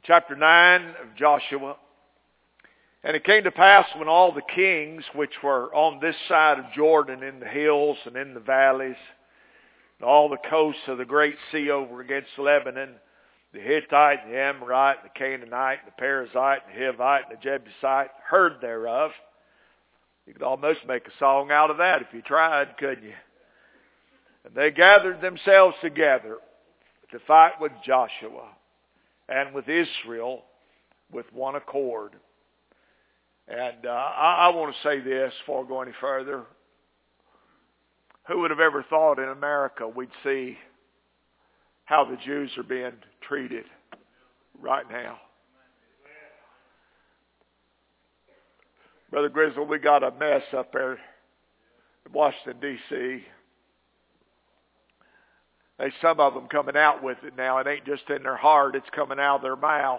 chapter 9 of Joshua. And it came to pass when all the kings which were on this side of Jordan in the hills and in the valleys, and all the coasts of the great sea over against Lebanon, the Hittite, and the Amorite, and the Canaanite, and the Perizzite, and the Hivite, and the Jebusite, heard thereof. You could almost make a song out of that if you tried, couldn't you? And they gathered themselves together to fight with Joshua and with Israel with one accord. And I want to say this before I go any further. Who would have ever thought in America we'd see how the Jews are being treated right now? Brother Grizzle, we got a mess up there in Washington, D.C. There's some of them coming out with it now. It ain't just in their heart, it's coming out of their mouth.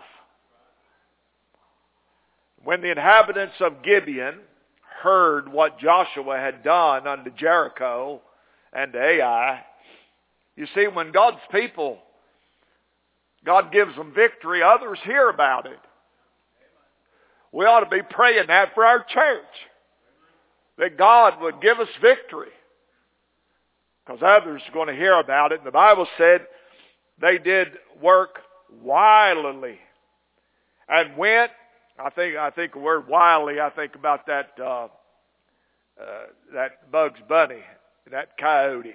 When the inhabitants of Gibeon heard what Joshua had done unto Jericho and to Ai, you see, when God's people, God gives them victory, others hear about it. We ought to be praying that for our church, that God would give us victory, because others are going to hear about it. And the Bible said they did work wildly and went. I think the word wildly, I think about that Bugs Bunny, that coyote.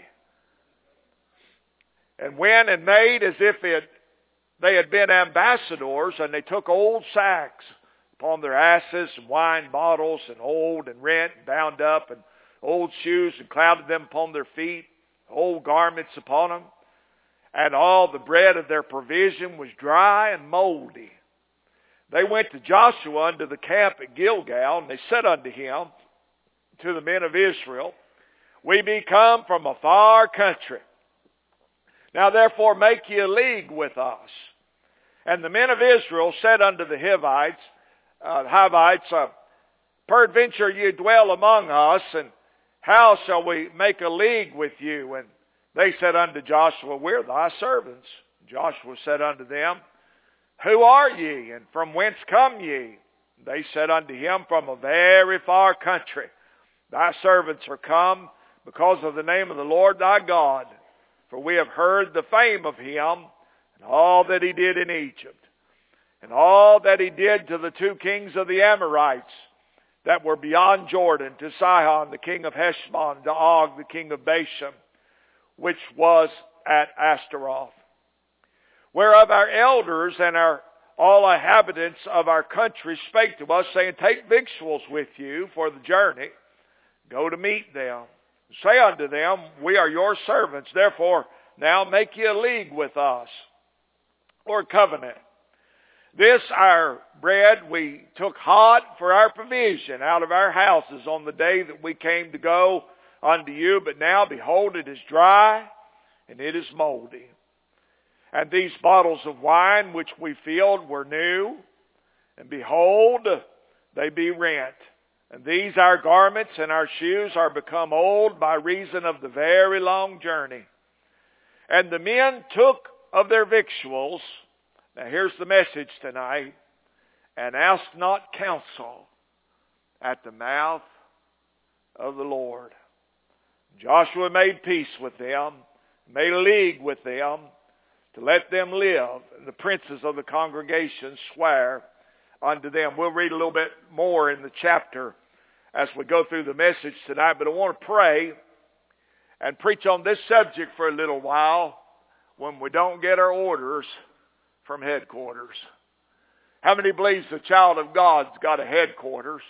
And went and made as if they had been ambassadors, and they took old sacks upon their asses and wine bottles and old and rent and bound up, and old shoes and clouded them upon their feet, old garments upon them. And all the bread of their provision was dry and moldy. They went to Joshua unto the camp at Gilgal, and they said unto him, to the men of Israel, We be come from a far country. Now therefore make ye a league with us. And the men of Israel said unto the Hivites, Peradventure ye dwell among us, and how shall we make a league with you? And they said unto Joshua, We're thy servants. Joshua said unto them, Who are ye, and from whence come ye? They said unto him, From a very far country. Thy servants are come because of the name of the Lord thy God. For we have heard the fame of him, and all that he did in Egypt, and all that he did to the two kings of the Amorites that were beyond Jordan, to Sihon the king of Heshbon, to Og the king of Bashan, which was at Ashtaroth. Whereof our elders and all inhabitants of our country spake to us, saying, Take victuals with you for the journey, go to meet them. Say unto them, We are your servants, therefore now make ye a league with us, or covenant. This our bread we took hot for our provision out of our houses on the day that we came to go unto you, but now behold, it is dry, and it is moldy. And these bottles of wine which we filled were new, and behold, they be rent. And these our garments and our shoes are become old by reason of the very long journey. And the men took of their victuals, now here's the message tonight, and asked not counsel at the mouth of the Lord. Joshua made peace with them, made a league with them, to let them live. And the princes of the congregation sware unto them. We'll read a little bit more in the chapter as we go through the message tonight, but I want to pray and preach on this subject for a little while when we don't get our orders from headquarters. How many believes the child of God's got a headquarters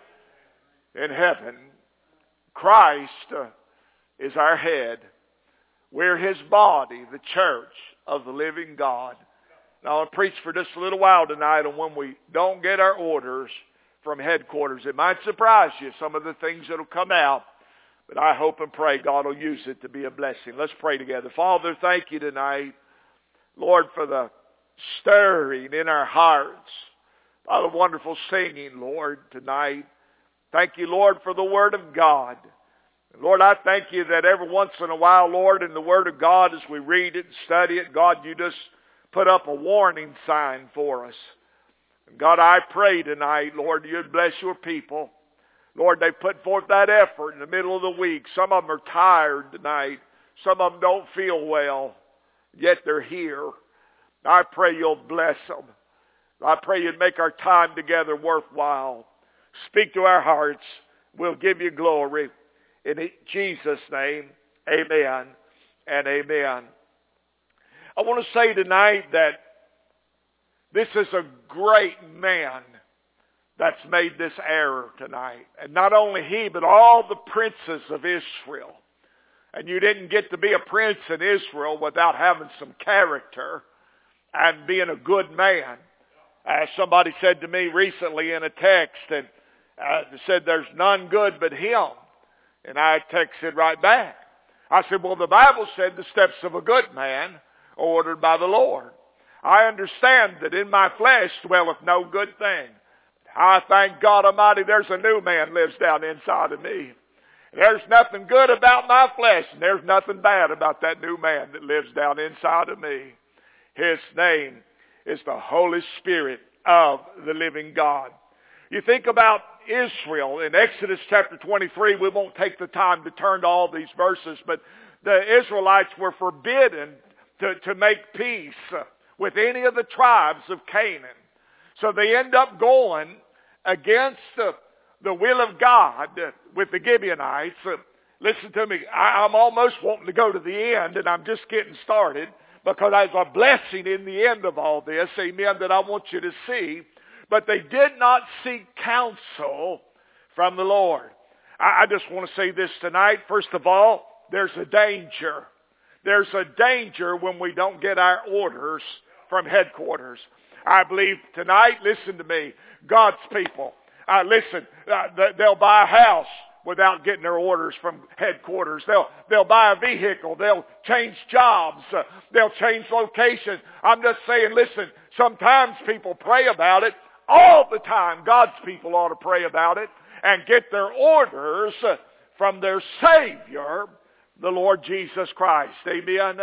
in heaven? Christ is our head. We're his body, the church of the living God. Now, I want to preach for just a little while tonight on when we don't get our orders from headquarters. It might surprise you, some of the things that will come out, but I hope and pray God will use it to be a blessing. Let's pray together. Father, thank you tonight, Lord, for the stirring in our hearts by the wonderful singing, Lord, tonight. Thank you, Lord, for the Word of God. Lord, I thank you that every once in a while, Lord, in the Word of God, as we read it and study it, God, you just put up a warning sign for us. God, I pray tonight, Lord, you'd bless your people. Lord, they put forth that effort in the middle of the week. Some of them are tired tonight. Some of them don't feel well, yet they're here. I pray you'll bless them. I pray you'd make our time together worthwhile. Speak to our hearts. We'll give you glory. In Jesus' name, amen and amen. I want to say tonight that this is a great man that's made this error tonight. And not only he, but all the princes of Israel. And you didn't get to be a prince in Israel without having some character and being a good man. As somebody said to me recently in a text, and said there's none good but him. And I texted right back. I said, well, the Bible said the steps of a good man are ordered by the Lord. I understand that in my flesh dwelleth no good thing. I thank God Almighty there's a new man lives down inside of me. There's nothing good about my flesh, and there's nothing bad about that new man that lives down inside of me. His name is the Holy Spirit of the living God. You think about Israel in Exodus chapter 23. We won't take the time to turn to all these verses, but the Israelites were forbidden to make peace with any of the tribes of Canaan. So they end up going against the will of God with the Gibeonites. Listen to me, I'm almost wanting to go to the end, and I'm just getting started, because there's a blessing in the end of all this, amen, that I want you to see. But they did not seek counsel from the Lord. I just want to say this tonight. First of all, there's a danger. There's a danger when we don't get our orders from headquarters. I believe tonight, listen to me, God's people, they'll buy a house without getting their orders from headquarters. They'll buy a vehicle. They'll change jobs. They'll change location. I'm just saying, listen, sometimes people pray about it. All the time, God's people ought to pray about it and get their orders from their Savior, the Lord Jesus Christ. Amen.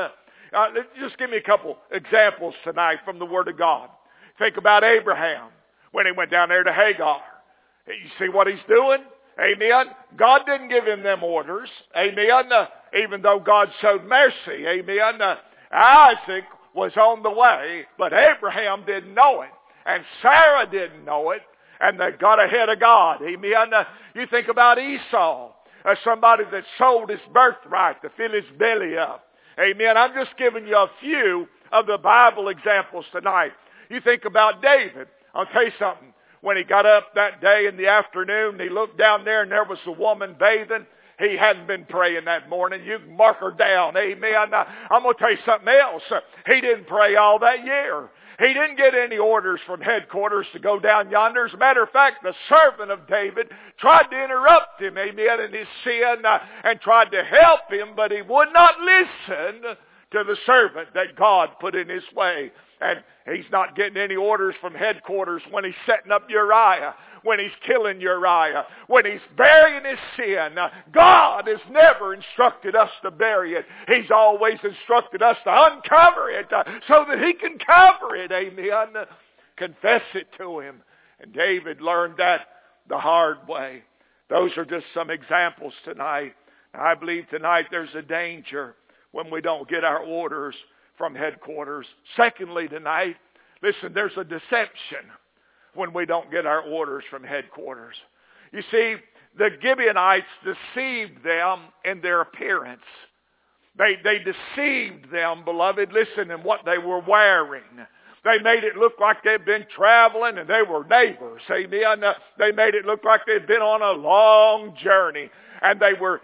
Just give me a couple examples tonight from the Word of God. Think about Abraham when he went down there to Hagar. You see what he's doing? Amen. God didn't give him them orders. Amen. Even though God showed mercy. Amen. Isaac was on the way, but Abraham didn't know it. And Sarah didn't know it. And they got ahead of God. Amen. You think about Esau. Somebody that sold his birthright to fill his belly up. Amen. I'm just giving you a few of the Bible examples tonight. You think about David. I'll tell you something. When he got up that day in the afternoon, he looked down there and there was a woman bathing. He hadn't been praying that morning. You can mark her down. Amen. I'm going to tell you something else. He didn't pray all that year. He didn't get any orders from headquarters to go down yonder. As a matter of fact, the servant of David tried to interrupt him, amen, in his sin and tried to help him, but he would not listen to the servant that God put in his way. And he's not getting any orders from headquarters when he's setting up Uriah, when he's killing Uriah, when he's burying his sin. God has never instructed us to bury it. He's always instructed us to uncover it so that he can cover it. Amen. Confess it to him. And David learned that the hard way. Those are just some examples tonight. I believe tonight there's a danger when we don't get our orders from headquarters. Secondly tonight, listen, there's a deception when we don't get our orders from headquarters. You see, the Gibeonites deceived them in their appearance. They deceived them, beloved, listen, in what they were wearing. They made it look like they'd been traveling and they were neighbors. Amen. They made it look like they'd been on a long journey. And they were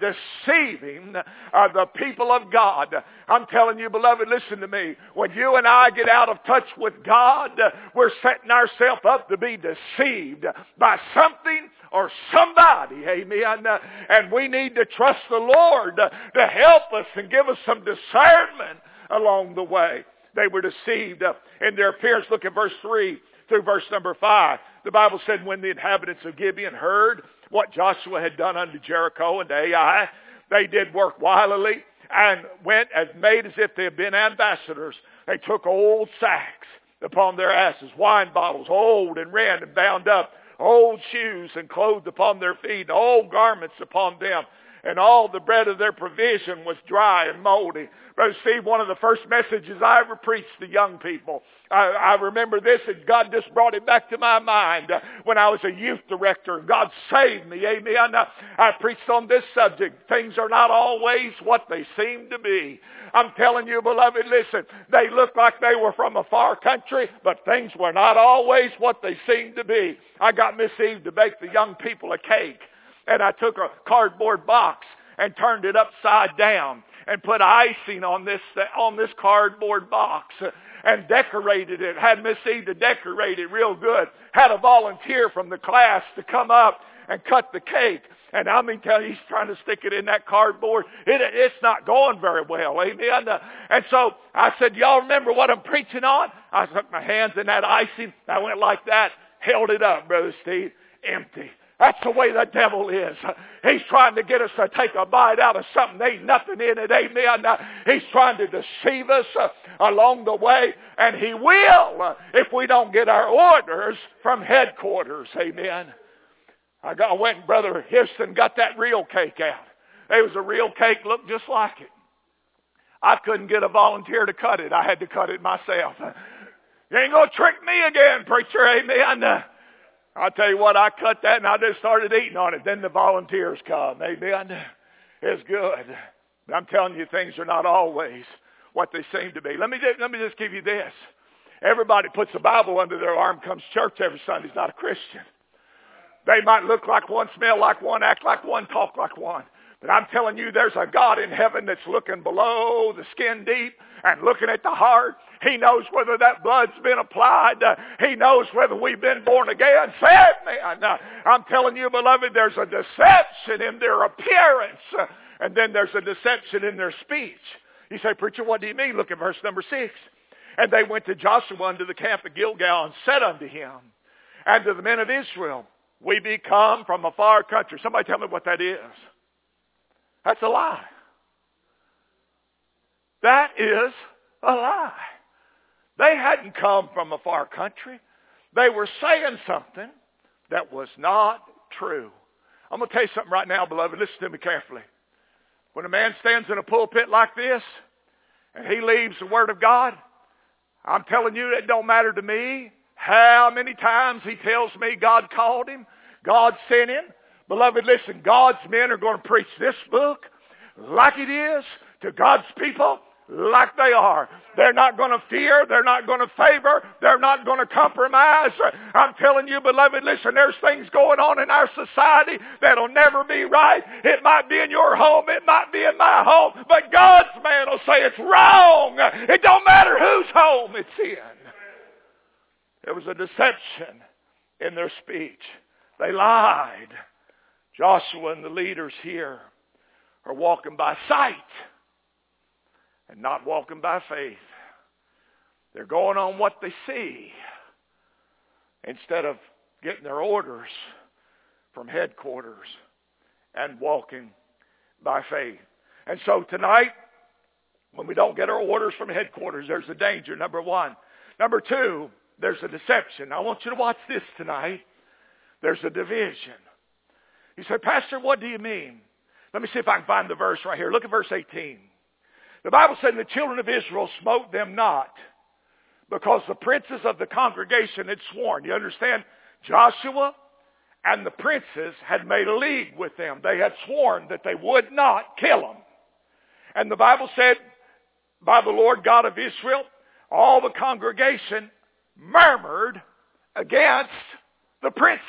deceiving the people of God. I'm telling you, beloved, listen to me. When you and I get out of touch with God, we're setting ourselves up to be deceived by something or somebody. Amen. And we need to trust the Lord to help us and give us some discernment along the way. They were deceived in their appearance. Look at verse 3 through verse number 5. The Bible said, when the inhabitants of Gibeon heard what Joshua had done unto Jericho and to Ai, they did work wilily and went and made as if they had been ambassadors. They took old sacks upon their asses, wine bottles, old and red and bound up, old shoes and clothed upon their feet, old garments upon them. And all the bread of their provision was dry and moldy. Brother Steve, one of the first messages I ever preached to young people, I remember this, and God just brought it back to my mind when I was a youth director. God saved me, amen. I preached on this subject. Things are not always what they seem to be. I'm telling you, beloved, listen, they looked like they were from a far country, but things were not always what they seemed to be. I got Miss Eve to bake the young people a cake. And I took a cardboard box and turned it upside down and put icing on this cardboard box and decorated it. Had Miss Eve to decorate it real good. Had a volunteer from the class to come up and cut the cake. And I mean, he's trying to stick it in that cardboard. It's not going very well, amen. And so I said, y'all remember what I'm preaching on? I took my hands in that icing. I went like that, held it up, Brother Steve, empty. That's the way the devil is. He's trying to get us to take a bite out of something. There ain't nothing in it, amen. He's trying to deceive us along the way, and he will if we don't get our orders from headquarters, amen. I went and Brother Houston got that real cake out. It was a real cake, looked just like it. I couldn't get a volunteer to cut it. I had to cut it myself. You ain't going to trick me again, preacher, amen. I'll tell you what, I cut that and I just started eating on it. Then the volunteers come. Amen. It's good. But I'm telling you, things are not always what they seem to be. Let me just give you this. Everybody puts a Bible under their arm, comes to church every Sunday, is not a Christian. They might look like one, smell like one, act like one, talk like one. But I'm telling you, there's a God in heaven that's looking below the skin deep and looking at the heart. He knows whether that blood's been applied. He knows whether we've been born again. Save me. I'm telling you, beloved, there's a deception in their appearance. And then there's a deception in their speech. You say, preacher, what do you mean? Look at verse number 6. And they went to Joshua unto the camp of Gilgal and said unto him, and to the men of Israel, we be come from a far country. Somebody tell me what that is. That's a lie. That is a lie. They hadn't come from a far country. They were saying something that was not true. I'm going to tell you something right now, beloved. Listen to me carefully. When a man stands in a pulpit like this and he leaves the Word of God, I'm telling you, it don't matter to me how many times he tells me God called him, God sent him. Beloved, listen, God's men are going to preach this book like it is to God's people like they are. They're not going to fear. They're not going to favor. They're not going to compromise. I'm telling you, beloved, listen, there's things going on in our society that'll never be right. It might be in your home. It might be in my home. But God's man will say it's wrong. It don't matter whose home it's in. There was a deception in their speech. They lied. Joshua and the leaders here are walking by sight and not walking by faith. They're going on what they see instead of getting their orders from headquarters and walking by faith. And so tonight, when we don't get our orders from headquarters, there's a danger, number one. Number two, there's a deception. I want you to watch this tonight. There's a division. You say, Pastor, what do you mean? Let me see if I can find the verse right here. Look at verse 18. The Bible said, the children of Israel smote them not, because the princes of the congregation had sworn. You understand? Joshua and the princes had made a league with them. They had sworn that they would not kill them. And the Bible said, by the Lord God of Israel, all the congregation murmured against the princes.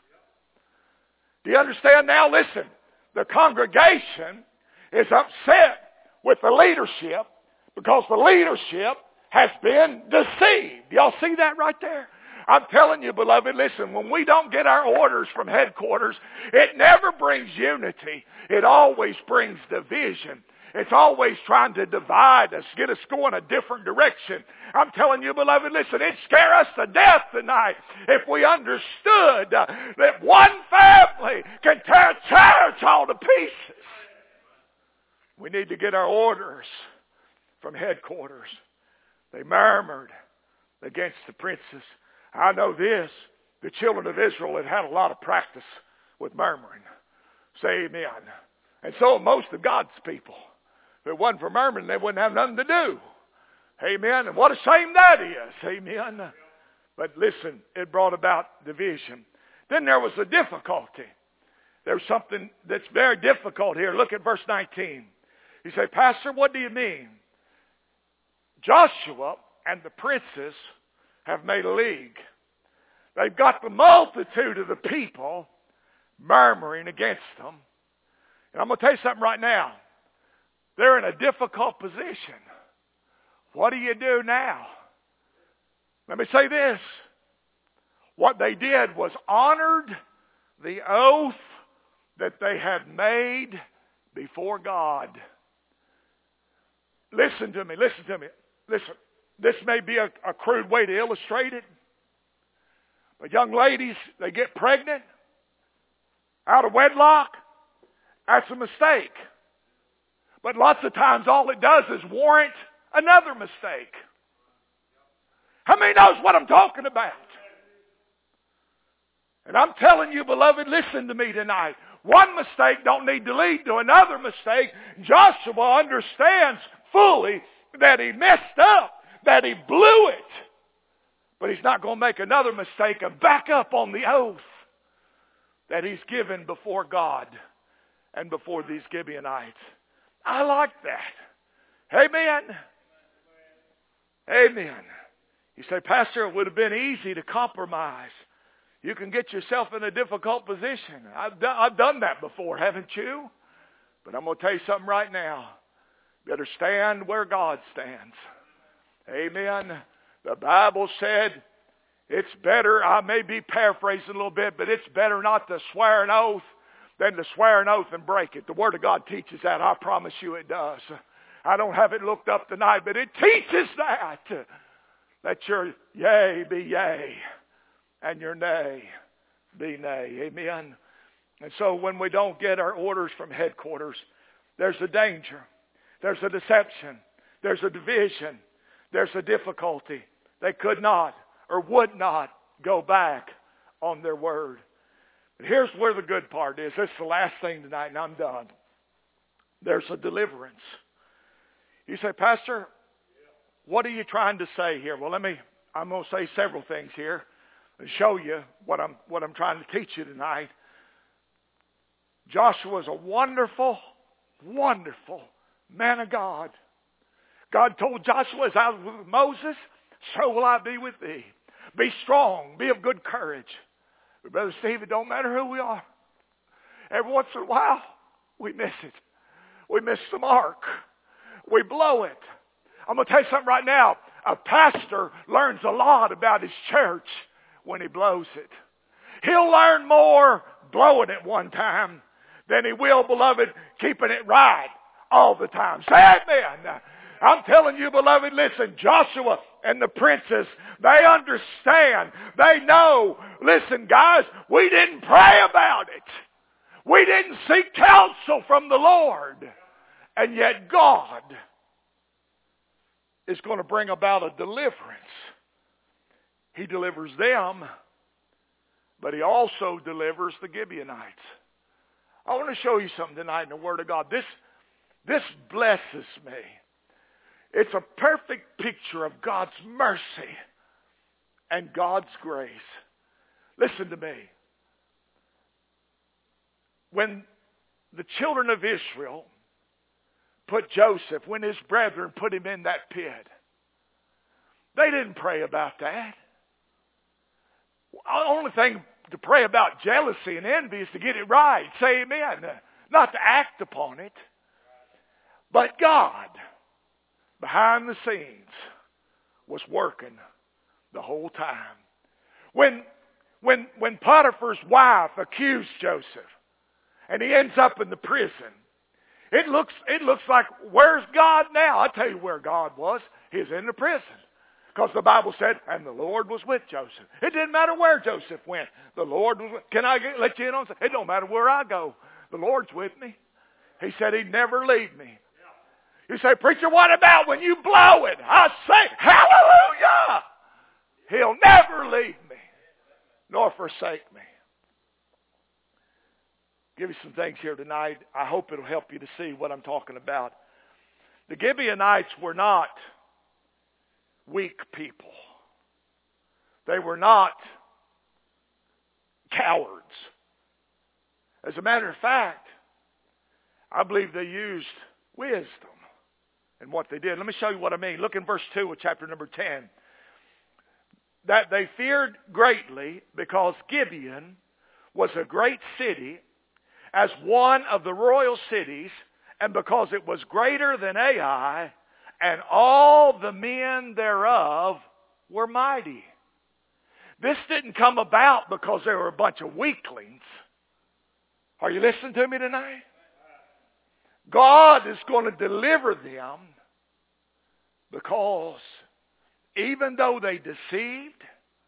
Do you understand now? Listen, the congregation is upset with the leadership because the leadership has been deceived. Y'all see that right there? I'm telling you, beloved, listen, when we don't get our orders from headquarters, it never brings unity. It always brings division. It's always trying to divide us, get us going a different direction. I'm telling you, beloved, listen, it'd scare us to death tonight if we understood that one family can tear a church all to pieces. We need to get our orders from headquarters. They murmured against the princes. I know this. The children of Israel had had a lot of practice with murmuring. Say amen. And so most of God's people. If it wasn't for murmuring, they wouldn't have nothing to do. Amen. And what a shame that is. Amen. But listen, it brought about division. Then there was a difficulty. There's something that's very difficult here. Look at verse 19. You say, Pastor, what do you mean? Joshua and the princes have made a league. They've got the multitude of the people murmuring against them. And I'm going to tell you something right now. They're in a difficult position. What do you do now? Let me say this. What they did was honored the oath that they had made before God. Listen to me. Listen. This may be a crude way to illustrate it. But young ladies, they get pregnant out of wedlock. That's a mistake. But lots of times all it does is warrant another mistake. How many knows what I'm talking about? And I'm telling you, beloved, listen to me tonight. One mistake don't need to lead to another mistake. Joshua understands fully that he messed up, that he blew it. But he's not going to make another mistake and back up on the oath that he's given before God and before these Gibeonites. I like that. Amen. Amen. You say, Pastor, it would have been easy to compromise. You can get yourself in a difficult position. I've done that before, haven't you? But I'm going to tell you something right now. Better stand where God stands. Amen. The Bible said it's better, I may be paraphrasing a little bit, but it's better not to swear an oath than to swear an oath and break it. The Word of God teaches that. I promise you it does. I don't have it looked up tonight, but it teaches that. Let your yea be yea and your nay be nay. Amen. And so when we don't get our orders from headquarters, there's a danger. There's a deception. There's a division. There's a difficulty. They could not or would not go back on their word. But here's where the good part is. This is the last thing tonight and I'm done. There's a deliverance. You say, Pastor, what are you trying to say here? Well, I'm going to say several things here and show you what I'm trying to teach you tonight. Joshua is a wonderful, wonderful man of God. God told Joshua, as I was with Moses, so will I be with thee. Be strong. Be of good courage. But Brother Steve, it don't matter who we are. Every once in a while, we miss it. We miss the mark. We blow it. I'm going to tell you something right now. A pastor learns a lot about his church when he blows it. He'll learn more blowing it one time than he will, beloved, keeping it right all the time. Say amen. I'm telling you, beloved, listen, Joshua and the princes, they understand. They know. Listen, guys, we didn't pray about it. We didn't seek counsel from the Lord. And yet God is going to bring about a deliverance. He delivers them, but he also delivers the Gibeonites. I want to show you something tonight in the Word of God. This blesses me. It's a perfect picture of God's mercy and God's grace. Listen to me. When the children of Israel put Joseph, when his brethren put him in that pit, they didn't pray about that. The only thing to pray about jealousy and envy is to get it right. Say amen. Not to act upon it. But God, behind the scenes, was working the whole time. When Potiphar's wife accused Joseph, and he ends up in the prison, it looks like, where's God now? I'll tell you where God was. He's in the prison. Because the Bible said, and the Lord was with Joseph. It didn't matter where Joseph went. The Lord was with. Can I let you in on something? It don't matter where I go. The Lord's with me. He said he'd never leave me. You say, preacher, what about when you blow it? I say, hallelujah! He'll never leave me nor forsake me. Give you some things here tonight. I hope it'll help you to see what I'm talking about. The Gibeonites were not weak people. They were not cowards. As a matter of fact, I believe they used wisdom in what they did. Let me show you what I mean. Look in verse 2 of chapter number 10. That they feared greatly because Gibeon was a great city as one of the royal cities, and because it was greater than Ai, and all the men thereof were mighty. This didn't come about because they were a bunch of weaklings. Are you listening to me tonight? God is going to deliver them because even though they deceived,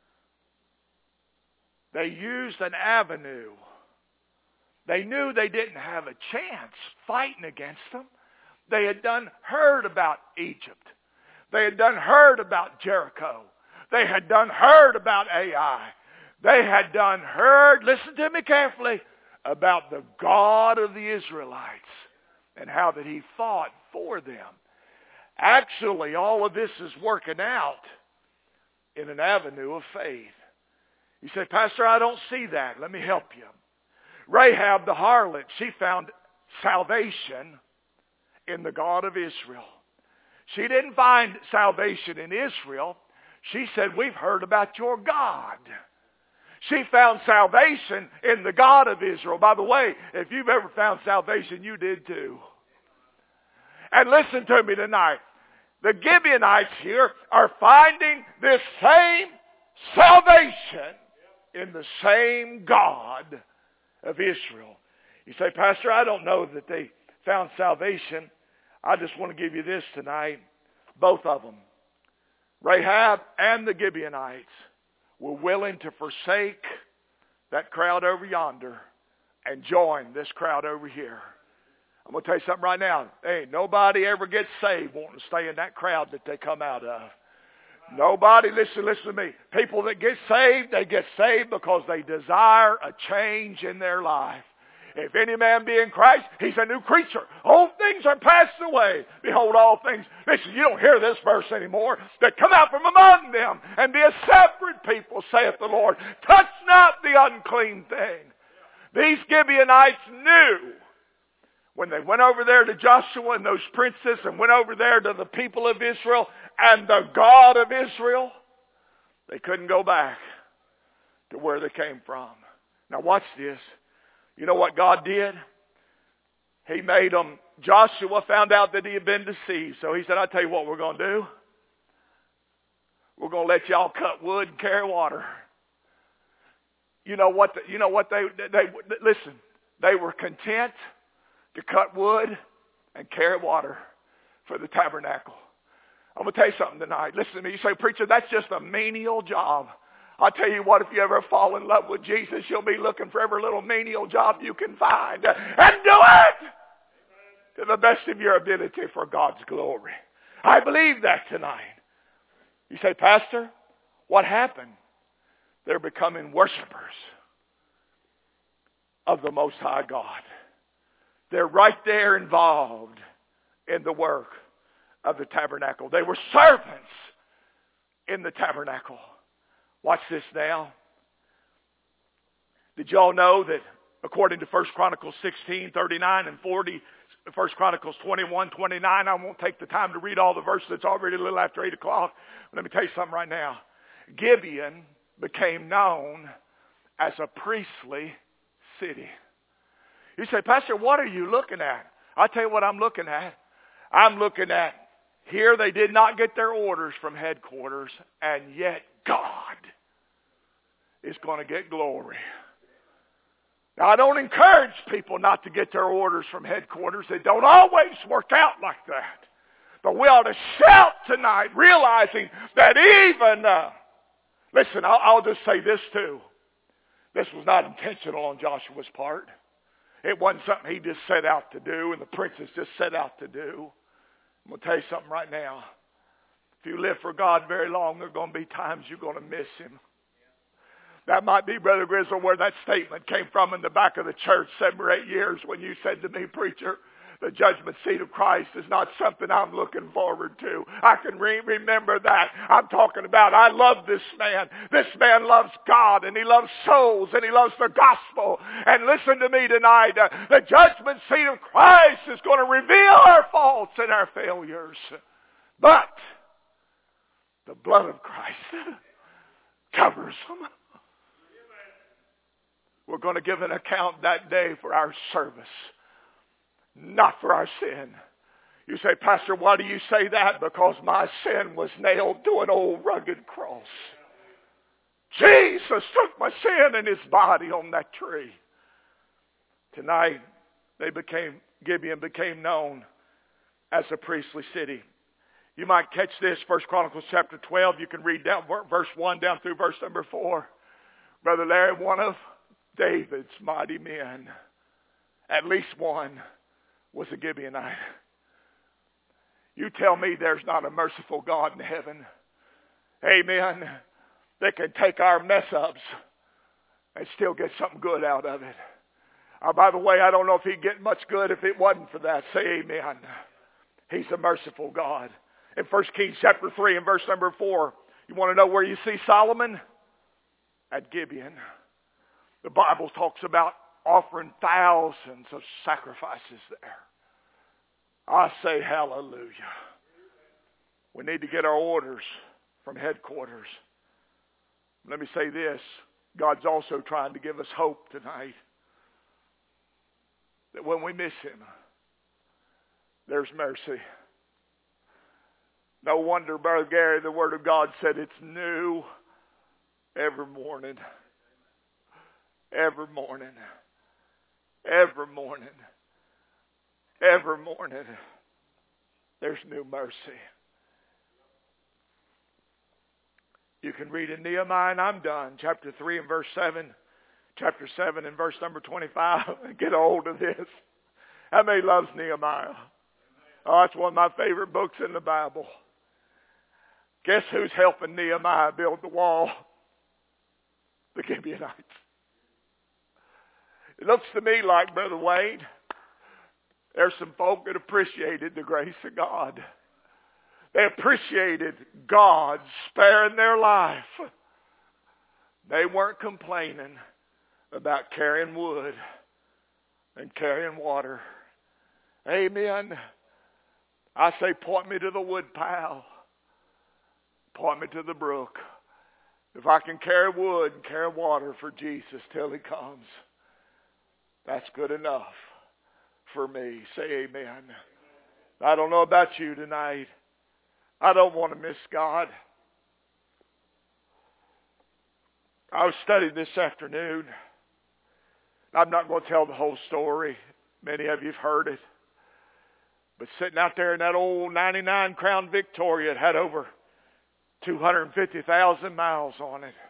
they used an avenue. They knew they didn't have a chance fighting against them. They had done heard about Egypt. They had done heard about Jericho. They had done heard about Ai. They had done heard, listen to me carefully, about the God of the Israelites and how that he fought for them. Actually, all of this is working out in an avenue of faith. You say, Pastor, I don't see that. Let me help you. Rahab the harlot, she found salvation in the God of Israel. She didn't find salvation in Israel. She said, we've heard about your God. She found salvation in the God of Israel. By the way, if you've ever found salvation, you did too. And listen to me tonight. The Gibeonites here are finding this same salvation in the same God of Israel. You say, Pastor, I don't know that they found salvation. I just want to give you this tonight. Both of them, Rahab and the Gibeonites, were willing to forsake that crowd over yonder and join this crowd over here. I'm going to tell you something right now. Ain't nobody ever gets saved wanting to stay in that crowd that they come out of. Nobody, listen to me. People that get saved, they get saved because they desire a change in their life. If any man be in Christ, he's a new creature. Old things are passed away. Behold, all things. Listen, you don't hear this verse anymore. That come out from among them and be a separate people, saith the Lord. Touch not the unclean thing. These Gibeonites knew when they went over there to Joshua and those princes and went over there to the people of Israel and the God of Israel, they couldn't go back to where they came from. Now watch this. You know what God did? He made them, Joshua found out that he had been deceived. So he said, I'll tell you what we're going to do. We're going to let y'all cut wood and carry water. You know what they listen, they were content to cut wood and carry water for the tabernacle. I'm going to tell you something tonight. Listen to me. You say, preacher, that's just a menial job. I'll tell you what, if you ever fall in love with Jesus, you'll be looking for every little menial job you can find. And do it to the best of your ability for God's glory. I believe that tonight. You say, Pastor, what happened? They're becoming worshipers of the Most High God. They're right there involved in the work of the tabernacle. They were servants in the tabernacle. Watch this now. Did y'all know that according to 1 Chronicles 16, 39 and 40, 1 Chronicles 21, 29, I won't take the time to read all the verses. It's already a little after 8 o'clock. But let me tell you something right now. Gibeon became known as a priestly city. You say, Pastor, what are you looking at? I'll tell you what I'm looking at. I'm looking at here they did not get their orders from headquarters, and yet God is going to get glory. Now, I don't encourage people not to get their orders from headquarters. They don't always work out like that. But we ought to shout tonight, realizing that even, listen, I'll just say this too. This was not intentional on Joshua's part. It wasn't something he just set out to do and the princes just set out to do. I'm going to tell you something right now. If you live for God very long, there are going to be times you're going to miss Him. That might be, Brother Grizzle, where that statement came from in the back of the church 7 or 8 years when you said to me, preacher, the judgment seat of Christ is not something I'm looking forward to. I can remember that. I'm talking about, I love this man. This man loves God, and he loves souls, and he loves the gospel. And listen to me tonight. The judgment seat of Christ is going to reveal our faults and our failures. But the blood of Christ covers them. We're going to give an account that day for our service, not for our sin. You say, Pastor, why do you say that? Because my sin was nailed to an old rugged cross. Jesus took my sin in His body on that tree. Tonight, Gibeon became known as a priestly city. You might catch this, 1 Chronicles chapter 12. You can read down verse 1 down through verse number 4. Brother Larry, one of David's mighty men, at least one, was a Gibeonite. You tell me there's not a merciful God in heaven. Amen. That can take our mess ups and still get something good out of it. By the way, I don't know if He'd get much good if it wasn't for that. Say amen. He's a merciful God. In 1 Kings chapter 3 and verse number 4, you want to know where you see Solomon? At Gibeon. The Bible talks about offering thousands of sacrifices there. I say hallelujah. We need to get our orders from headquarters. Let me say this. God's also trying to give us hope tonight. That when we miss Him, there's mercy. No wonder, Brother Gary, the Word of God said it's new every morning. Every morning. Every morning. Every morning. There's new mercy. You can read in Nehemiah, and I'm done. Chapter 3 and verse 7. Chapter 7 and verse number 25. Get a hold of this. How many loves Nehemiah? Oh, that's one of my favorite books in the Bible. Guess who's helping Nehemiah build the wall? The Gibeonites. It looks to me like, Brother Wade, there's some folk that appreciated the grace of God. They appreciated God sparing their life. They weren't complaining about carrying wood and carrying water. Amen. I say, point me to the wood pile. Point me to the brook. If I can carry wood and carry water for Jesus till He comes, that's good enough for me. Say amen. I don't know about you tonight. I don't want to miss God. I was studying this afternoon. I'm not going to tell the whole story. Many of you have heard it. But sitting out there in that old 99 Crown Victoria, it had over 250,000 miles on it.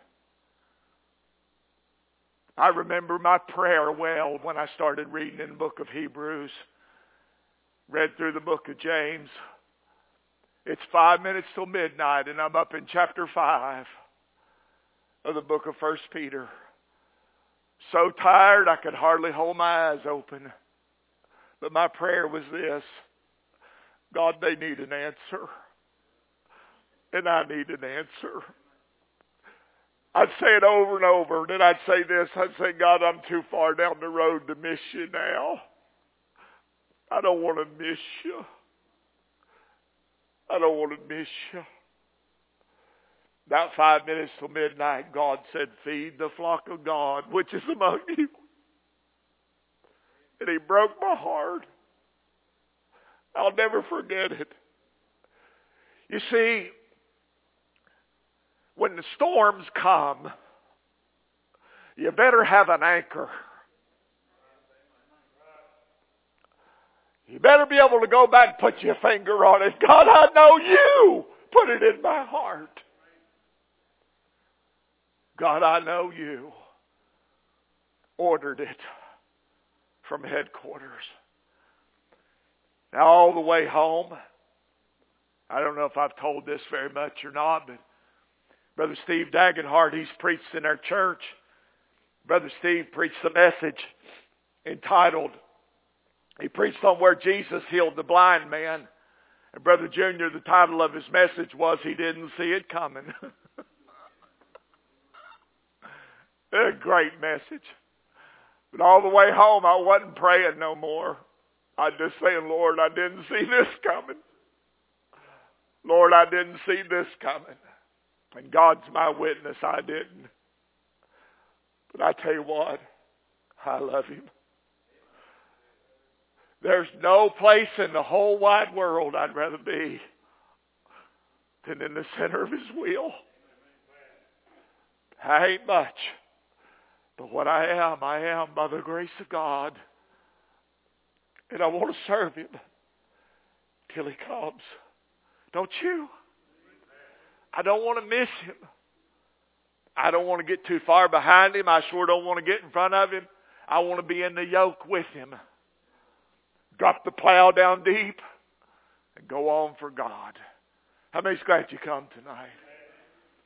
I remember my prayer well when I started reading in the book of Hebrews. Read through the book of James. It's 5 minutes till midnight and I'm up in chapter 5 of the book of 1 Peter. So tired I could hardly hold my eyes open. But my prayer was this: God, they need an answer. And I need an answer. I'd say it over and over. And then I'd say this. I'd say, God, I'm too far down the road to miss you now. I don't want to miss you. I don't want to miss you. About 5 minutes till midnight, God said, feed the flock of God, which is among you. And He broke my heart. I'll never forget it. You see, when the storms come, you better have an anchor. You better be able to go back and put your finger on it. God, I know you put it in my heart. God, I know you ordered it from headquarters. Now all the way home, I don't know if I've told this very much or not, but Brother Steve Dagenhart, he's preached in our church. Brother Steve preached a message entitled, he preached on where Jesus healed the blind man. And Brother Junior, the title of his message was, He Didn't See It Coming. A great message. But all the way home, I wasn't praying no more. I was just saying, Lord, I didn't see this coming. Lord, I didn't see this coming. And God's my witness, I didn't. But I tell you what, I love Him. There's no place in the whole wide world I'd rather be than in the center of His will. I ain't much. But what I am by the grace of God. And I want to serve Him till He comes. Don't you? I don't want to miss Him. I don't want to get too far behind Him. I sure don't want to get in front of Him. I want to be in the yoke with Him. Drop the plow down deep and go on for God. How many's glad you come tonight?